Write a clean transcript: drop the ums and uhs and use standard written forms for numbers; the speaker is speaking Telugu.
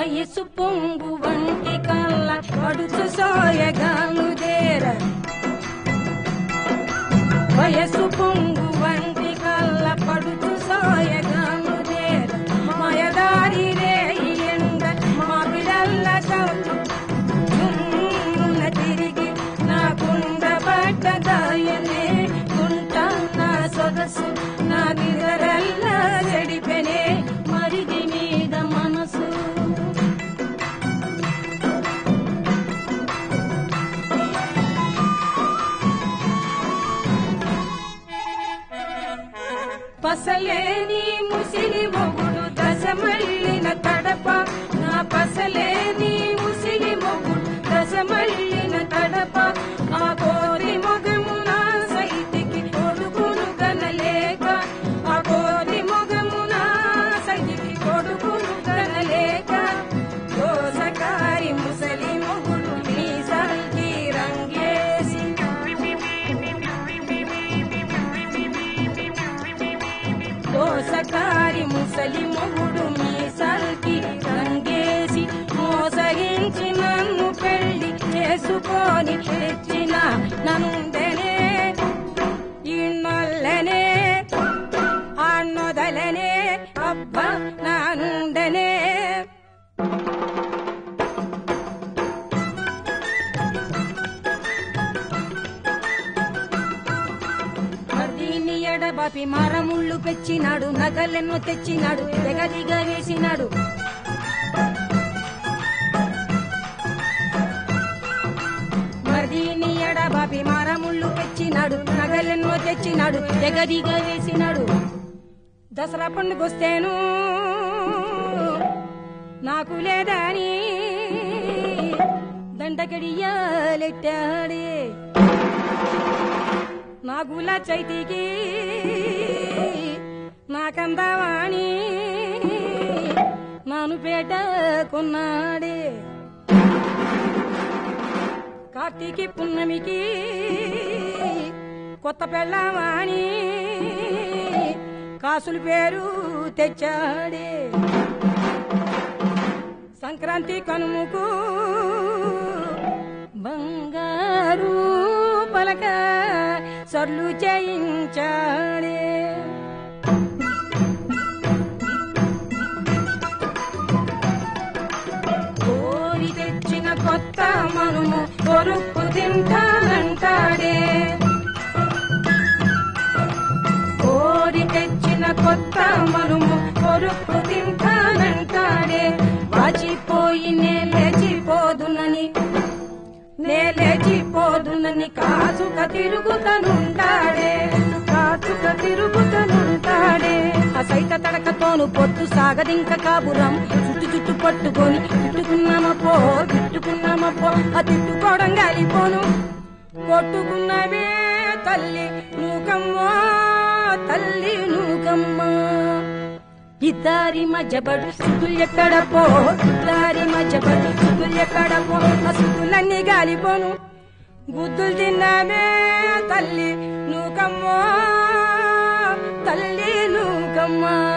వయసు పొంగు వంటి కళ్ళ పడుచు సోయగానుదేర వయసు పొంగు వంటి కళ్ళ పడుచు సోయగానుదేర మాయదారి రేయి ఎండ మా పిల్లల చుమ్మున తిరిగి నా కుండ పడ్డ గాయనే గుంట నా సొగసు నా నిదరల్లా గడిపెనే మరిది మీద మనసు పసలేని ముసిలి మొగుడు దశమల్లిన తడప నా పసలేని ముసిలి మొగుడు దశమల్లిన తడప ఆ కోరి మొగము నా సైతికి కొడుకును గనలేక ఆ కోరి మొగము నా సైతికి కొడుకును గనలేక దోసకారి ముసలి మొగుడు మీసాల్కి రంగేసి దోసకారి ముసలి మొగుడు మీసాల్కి రంగేసి మోసగించి నన్ను పెళ్లి చేసుకొని తెచ్చిన నందనే ఇన్నొల్లనే అన్నొదలనే అబ్బా నానుండనే మర్దీని ఎడబాపి మరముళ్ళు పెచ్చినాడు నగలెన్నో తెచ్చినాడు తెగదిగా వేసినాడు మర్దీని ఎడబాపి మరముళ్ళు పెచ్చినాడు నగలెన్నో తెచ్చినాడు తెగదిగా వేసినాడు దసరా పండుగొస్తేను నాకు లేదని దండగడియాలెట్టాడే నా గులా చైతికి నాకందావాణి నాను పేట కొన్నాడే కార్తీకి పున్నమికి కొత్త పెళ్ళవాణి కాసులు పేరు తెచ్చాడే సంక్రాంతి కనుముకు బంగారు పలక సర్లు చేయించాడే కోరి తెచ్చిన కొత్త మనుము కొరుక్కు తింటానంటాడే కోరి తెచ్చిన కొత్త మనుము కొరుక్కు తింటానంటాడే వాచిపోయి నేలేచిపోదునని కాచుక తిరుగుతనుంటాడే ఆ సైత తడకతోను పొత్తు సాగదింక కాపురం చుట్టు పట్టుకొని తిట్టుకున్నామపో ఆ తిట్టుకోవడం గాలిపోను కొట్టుకున్నవే తల్లి నూకమ్మా ఇద్దరి మధ్యపడు సుతులెక్కడపో ఇద్దరి మధ్యపడు సుతులెక్కడపో ఆ సుతులన్నీ గాలిపోను గుద్దులు తిన్నామే తల్లి నూకమ్మా